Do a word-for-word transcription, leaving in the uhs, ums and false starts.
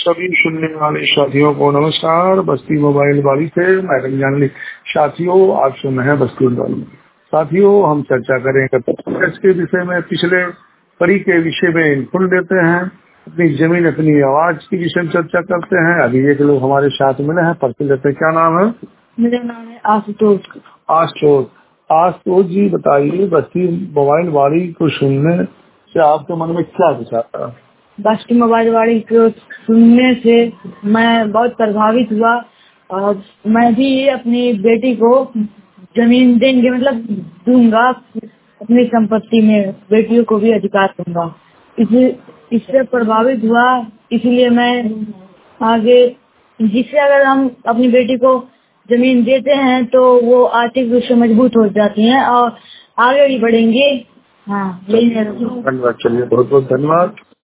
सभी सुनने वाले साथियों को नमस्कार। बस्ती मोबाइल वाली से मैं रंजान साथियों, आप सुन रहे हैं बस्ती मोबाइल। साथियों, हम चर्चा करेंगे पॉडकास्ट के विषय में। पिछले कड़ी के विषय में इनपुट देते हैं, अपनी जमीन अपनी आवाज के विषय में चर्चा करते हैं। अभी एक लोग हमारे साथ मिले हैं, परिचय लेते हैं। क्या नाम है? मेरा नाम है आशुतोष। आशुतोष आशुतोष जी, बताइए बस्ती मोबाइल वाली को सुनने से आपके मन में क्या विचार है? बस्ती मोबाइल वाली को सुनने से मैं बहुत प्रभावित हुआ और मैं भी अपनी बेटी को जमीन देंगे मतलब दूंगा, अपनी संपत्ति में बेटियों को भी अधिकार दूंगा। इस इससे प्रभावित हुआ, इसलिए मैं आगे, जिससे अगर हम अपनी बेटी को जमीन देते हैं तो वो आर्थिक रूप से मजबूत हो जाती हैं और आगे भी बढ़ेंगे। हाँ, यही है। धन्यवाद। चलिए, बहुत बहुत धन्यवाद।